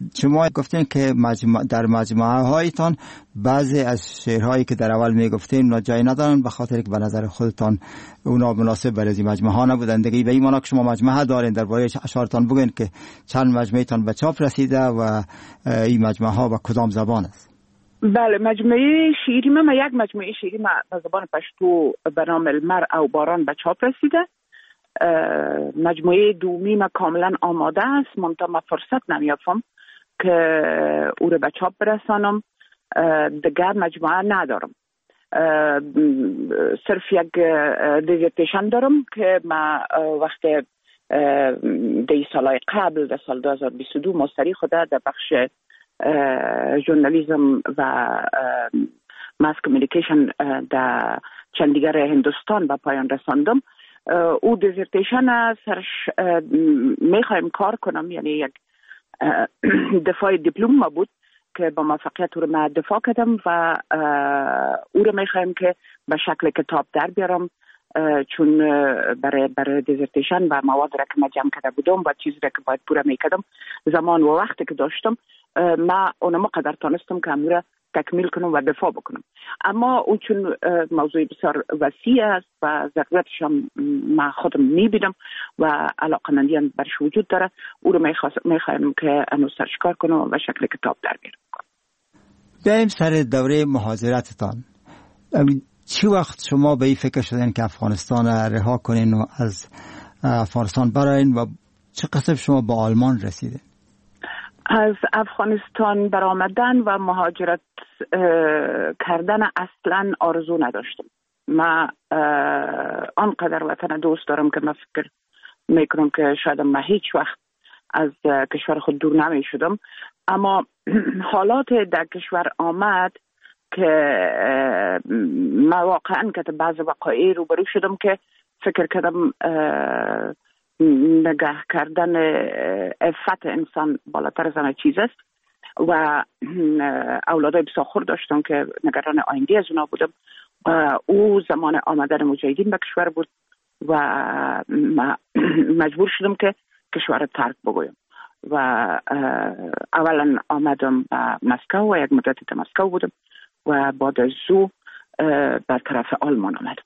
شما گفتین که در مجموعه هایتان بعضی از شعرهایی که در اول میگفتین جای ندارن به خاطر که به نظر خودتان اونا مناسب برای این مجموعه ها نبودن دیگه. به این معنی که شما مجموعه دارین درباره اشعارتان بگین که چند مجموعه‌تان به چاپ رسیده و این مجموعه ها به کدام زبان است؟ بله، مجموعه شعری من یک مجموعه شعری به زبان پشتو به نام المر او باران به چاپ رسیده. مجموعه دومی من کاملا آماده است، منتها من فرصت نمیافم که او رو به چاپ برسانم. دیگر مجموعه ندارم، صرف یک دیزرتیشن دارم که من وقت دی سالهای قبل در سال 2022 مستری خوده در بخش ژورنالیسم و ماس کمیونیکیشن در چندیگر هندوستان به پایان رساندم. او دیزرتیشن سرش میخوایم کار کنم، یعنی یک دفاع دیپلم بود که با موفقیت او رو من دفاع کردم و او رو میخوایم که به شکل کتاب در بیارم، چون برای دیزرتیشن و مواد را که من جمع کرده بودم و چیزی را که باید پوره میکردم زمان و وقتی که داشتم من اونم قدر تانستم که امور را تکمیل کنم و دفاع بکنم. اما اون چون موضوع بسیار وسیع است و ضرورتش هم من خودم میبینم و علاقمندی برش وجود داره، او رو میخوایم که انو سرش کار کنم و شکل کتاب در بیارم. بیایم سر دوره مهاجرتتان. چی وقت شما به این فکر شدین که افغانستان رها کنین و از افغانستان براین و چه قصد شما با آلمان رسیدین؟ از افغانستان برآمدن و مهاجرت کردن اصلا آرزو نداشتم. من آنقدر وطن دوست دارم که من فکر میکنم که شاید من هیچ وقت از کشور خود دور نمی شدم. اما حالات در کشور آمد که من واقعا که بعض وقایع روبرو شدم که فکر کردم نگه کردن عفت انسان بالاتر از همه چیز است و اولادای بسیار داشتم که نگران آینده از اونا بودم. او زمان آمدن مجاهدین به کشور بود و مجبور شدم که کشور رو ترک بگویم و اولا آمدم به مسکو و یک مدتی در مسکو بودم و بعد از او بر طرف آلمان آمدم.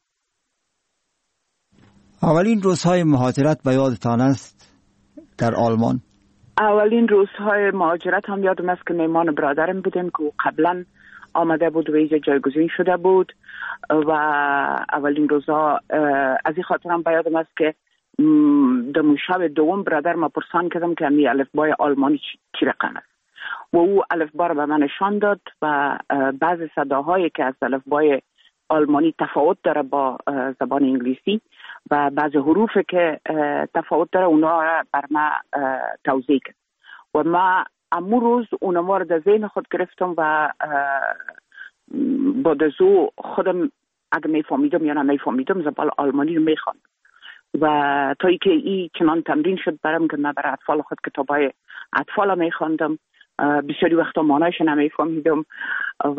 اولین روزهای مهاجرت به یادتان است در آلمان؟ اولین روزهای مهاجرت هم یادم است که میمان برادرم بودیم که قبلا آمده بود و اینجا جایگزین شده بود و اولین روزها از این خاطر هم به یادم است که در شب دوم برادر ما پرسان کردم که می الفبای آلمانی چی رقم است و او الفبا رو به من نشان داد و بعض صداهایی که از الفبای آلمانی تفاوت داره با زبان انگلیسی و بعض حروفی که تفاوت داره اونا را بر ما توضیح کرد و ما امو روز اونا رو در ذهن خود گرفتم و بعد از او خودم اگه میفهمیدم یا نمیفهمیدم زبان آلمانی رو میخواندم و تا ای که این چنان تمرین شد برام که من برای اطفال خود کتابای اطفال میخواندم. بسیاری وقتا معنایش نمیفهمیدم و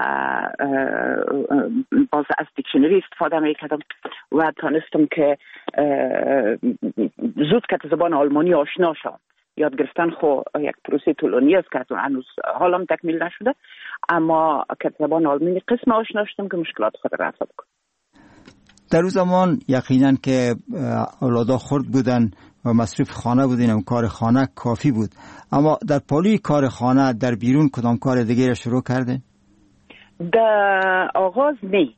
باز از دیکشنری استفاده میکردم و تانستم که زود که زبان آلمانی آشنا شدم. یاد گرفتن خو یک پروسه طولانی است که هنوز حالم تکمیل نشده، اما که زبان آلمانی قسم آشنا شدم که مشکلات خود رفع بکنم. در اون زمان یقینا که اولادا خرد بودن و مصروف خانه بودین و کار خانه کافی بود، اما در پالوی کار خانه در بیرون کدام کار دیگه را شروع کرده؟ در آغاز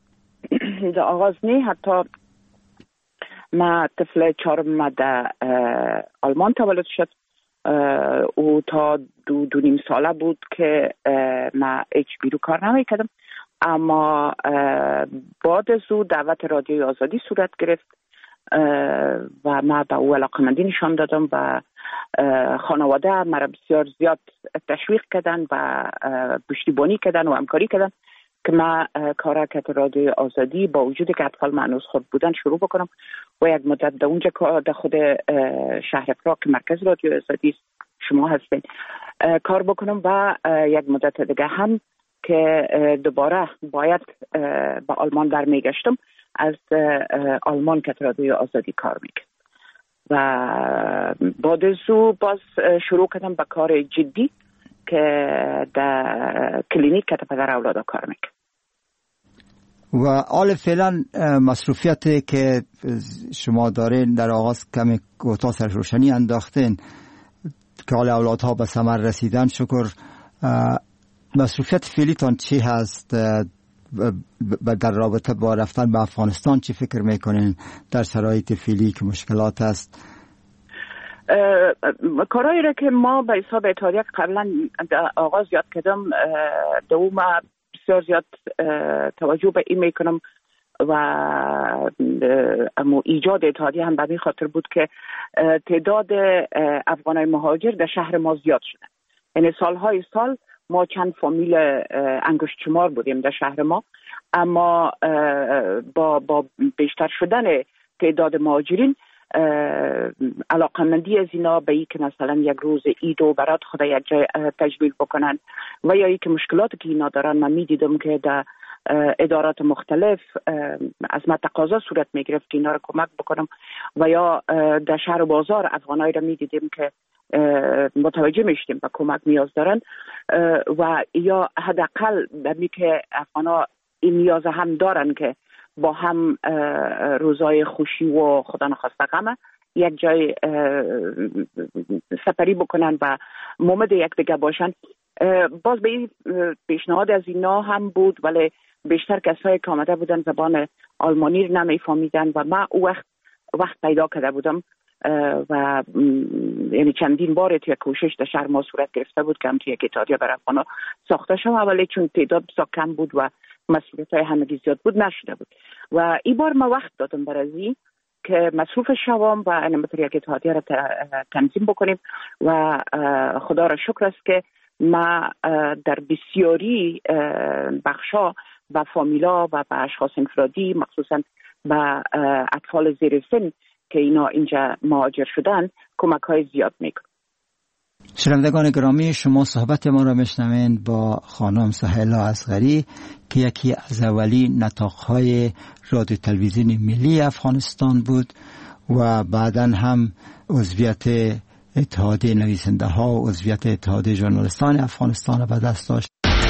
نه حتی ما طفل چهارم در آلمان تولد شد او تا دو نیم ساله بود که ما هیچ بیرون کار نمی کردم، اما بعد از او دعوت رادیوی آزادی صورت گرفت و ما به او علاقمندی نشان دادم و خانواده مرا بسیار زیاد تشویق کردن و پشتیبانی کردن و همکاری کردن که ما کارکت رادیوی آزادی با وجودی که اطفال معنوس خود بودن شروع بکنم و یک مدت در اونجا در خود شهر پراگ که مرکز رادیوی آزادی شما هستین کار بکنم و یک مدت دیگه هم که دوباره باید به آلمان برمیگشتم از آلمان که رادیوی آزادی کار میکرد و بعد از او باز شروع کردم به کار جدی که در کلینیک که پدر اولادا کار میکنه. و حال فعلا مصروفیتی که شما دارین در آغاز کمی کوتاه سر روشنی انداختین که حال اولادها به ثمر رسیدن، شکر. مصروفیت فعلیتان چی هست در رابطه با رفتن به افغانستان؟ چی فکر میکنین در شرایط فعلی که مشکلات هست؟ کارهایی را که ما به حساب اتحادیه قبلا آغاز یاد کردم دوم بسیار زیاد توجه به این میکنم و اما ایجاد اتحادیه هم به این خاطر بود که تعداد افغانای مهاجر در شهر ما زیاد شده. یعنی سالهای سال ما چند فامیل انگشت شمار بودیم در شهر ما، اما با بیشتر شدن تعداد مهاجرین علاقمندی از اینا به این که مثلا یک روز عید و برات خدا یک جای تجلیل بکنن و یا ای که مشکلاتی که اینا دارن، من میدیدم که در ادارات مختلف از من تقاضا صورت میگرفت که اینا رو کمک بکنم و یا در شهر و بازار افغانایی رو میدیدیم که متوجه میشتیم به کمک نیاز دارن و یا حداقل بمی که افغانا این نیاز هم دارن که با هم روزای خوشی و خدا نخواسته غم یک جای سپری بکنن و ممد یک دیگه باشن. باز به این پیشنهاد از اینا هم بود، ولی بیشتر کسایی که آمده بودن زبان آلمانی رو نمیفهمیدن و من او وقت پیدا کرده بودم و یعنی چندین بار توی کوشش در شهر ما صورت گرفته بود که هم توی یک اتحادیه برای افغانا ساخته شد، ولی چون تعداد بسیار کم بود و مسئولیت‌های همگی زیاد بود نشده بود و این بار ما وقت دادم برای که مصروف شوام و انمتر یک اتحادیه را تنظیم بکنیم و خدا را شکر است که ما در بسیاری بخشا و فامیلا و به اشخاص انفرادی مخصوصا به اطفال زیر سن که اینا اینجا مهاجر شدن کمک های زیاد میکنم. شنوندگان گرامی، شما صحبت ما را میشنوین با خانم سهیلا اصغری که یکی از اولین نطاق‌های رادیو تلویزیون ملی افغانستان بود و بعداً هم عضویت اتحاد نویسنده ها و عضویت اتحاد ژورنالیستان افغانستان را به دست داشت.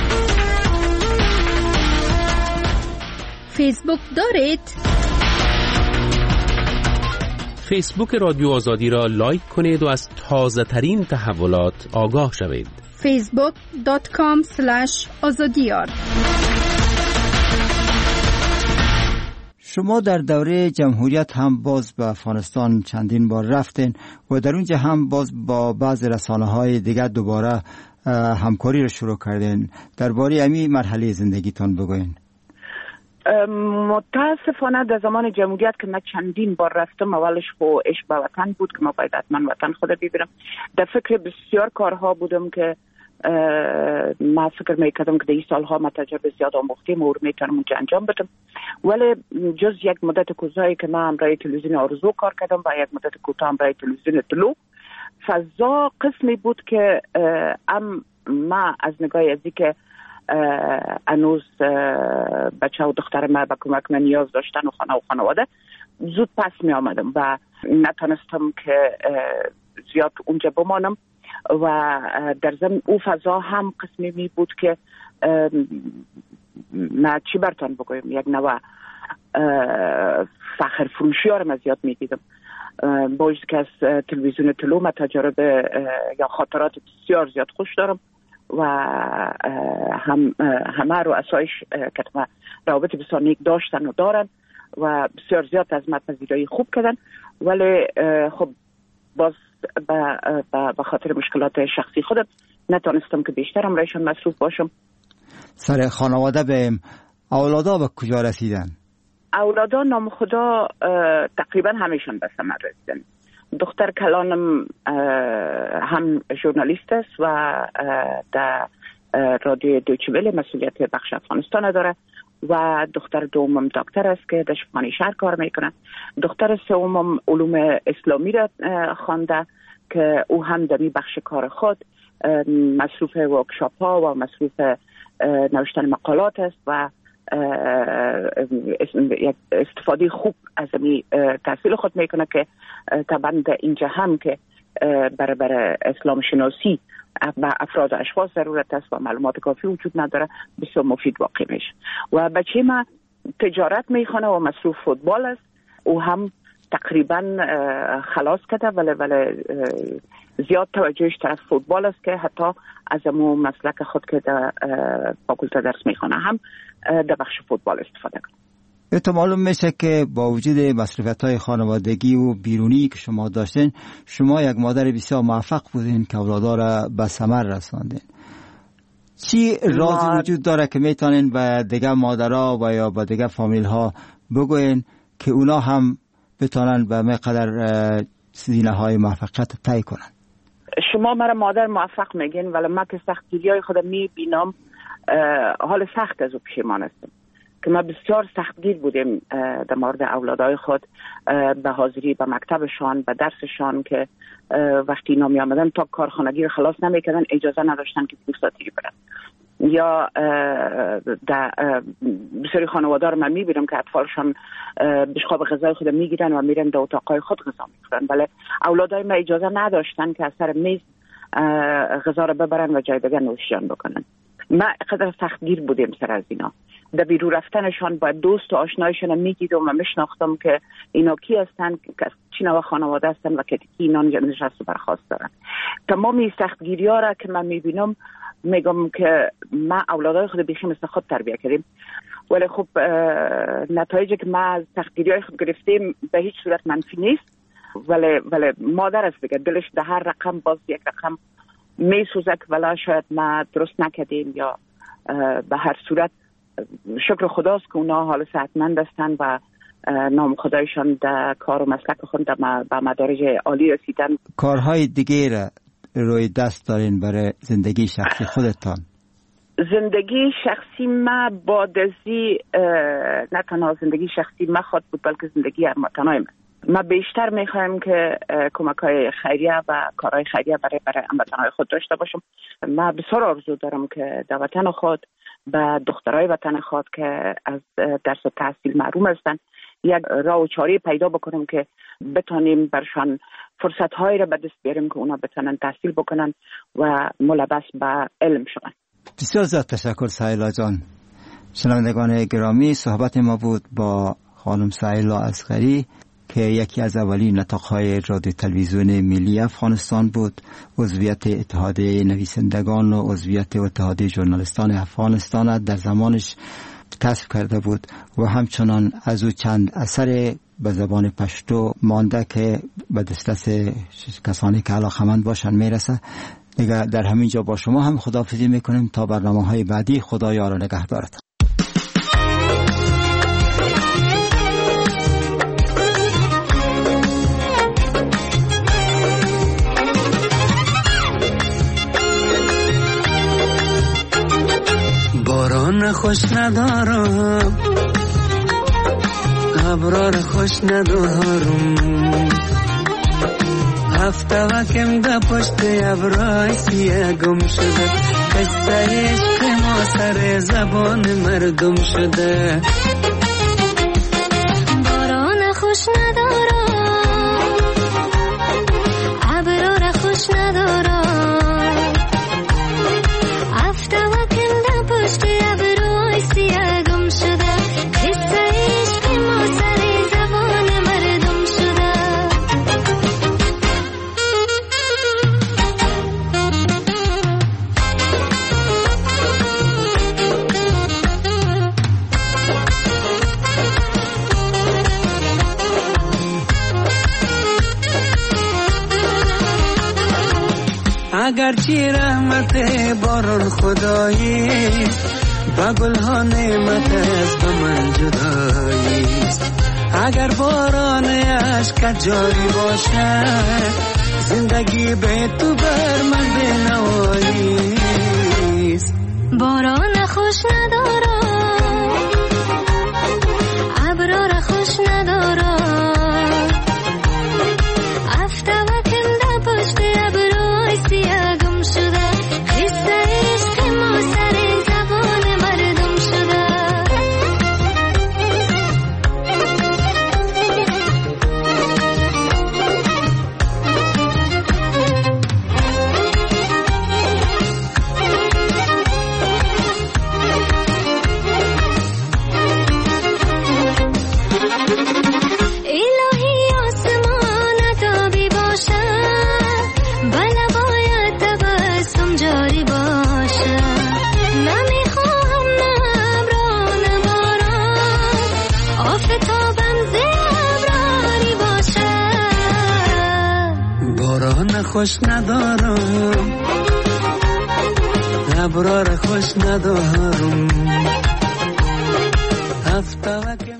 فیسبوک دارید؟ فیسبوک رادیو آزادی را لایک کنید و از تازه ترین تحولات آگاه شوید. facebook.com/azadiyar. شما در دوره جمهوریت هم باز به افغانستان چندین بار رفتین و در اونجا هم باز با بعض رسانه‌های دیگر دوباره همکاری را شروع کردین. درباره همین مرحله زندگیتان بگوین. متاسفانه در زمان جمهوریت که من چندین بار رفتم، اولش با عشق به وطن بود که ما باید حتما وطن خود ببینم. در فکر بسیار کارها بودم که من فکر میکردم که در این سالها من تجربه زیاد آموختیم و میتونم اونجا انجام بدم، ولی جز یک مدت کوتاهی که من همراه تلویزیون آرزو کار کردم و یک مدت کوتاه همراه تلویزیون طلوع، فضا قسمی بود که من از نگاه ازی که انوز بچه و دختر ما به کمک من نیاز داشتن و خانه و خانواده زود پس می آمدم و نتونستم که زیاد اونجا بمانم و در ضمن او فضا هم قسمی می بود که من چی برتان بگویم یک نوع فخر فروشی ها رو من زیاد می دیدم. باید که از تلویزیون طلوع من تجربه یا خاطرات بسیار زیاد خوش دارم و همه رو اسایش که روابط بسیار نیک داشتن و دارن و بسیار زیاد از من پذیرایی خوب کردن، ولی خب باز به خاطر مشکلات شخصی خودم نتونستم که بیشتر هم رایشان مصروف باشم. سر خانواده بهم اولادا به کجا رسیدن؟ اولادا نام خدا تقریبا همیشون به ثمر رسیدن. دختر کلانم هم ژورنالیست است و در رادیو دویچه وله مسئولیت بخش افغانستان داره و دختر دومم دکتر است که در شفاخانه شهر کار میکنه. دختر سومم علوم اسلامی را خوانده که او هم در بخش کار خود مصروف ورکشاپ ها و مصروف نوشتن مقالات است و استفاده خوب از این تحصیل خود میکنه که طبعا اینجا هم که برای اسلام شناسی به افراد و اشخاص ضرورت است و معلومات کافی وجود نداره، بسیار مفید واقع میشه. و بچه ما تجارت میخونه و مصروف فوتبال است، او هم تقریبا خلاص کرده، ولی زیاد توجهش طرف فوتبال است که حتی از امو مسلک خود که در فاکولته درس میخونه هم در بخش فوتبال استفاده کنه. تو معلوم میشه که با وجود مصروفیت‌های خانوادگی و بیرونی که شما داشتین، شما یک مادر بسیار موفق بودین که اولادا را به ثمر رساندین. چی رازی وجود داره که میتونین به دیگه مادرها و یا به دیگه فامیل ها بگوین که اونا هم بتونن به مقدر زینه های موفقیت طی کنن؟ شما مرا مادر موفق میگین، ولی من که سختگیری های خودم میبینم حال سخت از او پشیمان هستم که ما بسیار سختگیر بودیم در مورد اولادای خود، به حاضری به مکتبشان، به درسشان، که وقتی اینا می آمدن تا کارخانگی رو خلاص نمیکردن، اجازه نداشتن که دوستاتی برن. یا در بسیاری خانواده رو من میبینم که اطفالشان بشقاب غذای خود میگیرن و میرن در اتاقای خود غذا میخورن، ولی اولادای ما اجازه نداشتن که از سر میز غذا رو ببرن و جای دیگر نوشیان بکنن. ما قدر سختگیر بودیم سر از اینا. در بیرون رفتنشان با دوست و آشنایشان میدیدم و میشناختم که اینا کی هستن، که چی نوع خانواده هستن و که اینا نشست و برخاست دارن. تمام این سختگیری ها را که من میبینم میگم که ما اولادای خود بیخی مثل خود تربیه کردیم، ولی خب نتایجی که ما از سختگیری های خود گرفتیم به هیچ صورت منفی نیست، ولی مادر است دیگه، دلش در هر رقم باز یک رقم میسوزه که ولی شاید ما درست نکردیم، یا به هر صورت شکر خداست که اونا حال صحتمند هستن و نام خدایشان در کار و مسلک خود به مدارج عالی رسیدن. کارهای دیگه را روی دست دارین برای زندگی شخصی خودتان؟ زندگی شخصی ما بادزی نه تنها زندگی شخصی ما خود بود، بلکه زندگی هموطنای ما بیشتر میخوایم که کمک‌های خیریه و کارهای خیریه برای هموطنای خود داشته باشم. ما بسیار آرزو دارم که در وطن خود به دخترای وطن خود که از درس و تحصیل محروم هستند یک راه و چاره پیدا بکنیم که بتونیم برشان فرصت‌هایی را به دست بیاریم که اونا بتونن تحصیل بکنن و ملبس به علم شون. بسیار زیاد تشکر سهیلا جان. شنوندگان گرامی، صحبت ما بود با خانم سهیلا اصغری که یکی از اولین نطاق‌های رادیو تلویزیون ملی افغانستان بود، عضویت اتحادیه نویسندگان و عضویت اتحادیه ژورنالیستان افغانستان در زمانش کسب کرده بود و همچنان از او چند اثر به زبان پشتو مانده که به دسترس کسانی که علاقه‌مند باشن میرسه. دیگه در همین جا با شما هم خداحافظی میکنیم تا برنامه‌های بعدی. خدا یار و نگهدارت. باران خوش ندارم، ابرار خوش ندارم، هفته وکم ده پشت ابرای سیه گم شده، قصه عشق ما سر زبان مردم شده. باران خوش ندارم، ابرار خوش ندارم، هفته وکم ده پشت ابرای سیه گم شده، قصه عشق ما سر زبان مردم شده. اگرچه رحمت باران خدایی با گلها نعمت از به من جداییست، اگر باران عشق جاری باشد زندگی به تو بر من به نواییست. باران خوش ندارم، ابرار خوش ندارم، هفته وکم ده پشت ابرای سیه گم شده، قصه عشق ما سر زبان مردم شده. خوابم زبرانی باشه. باران خوش ندارم، ابرار خوش ندارم، هفته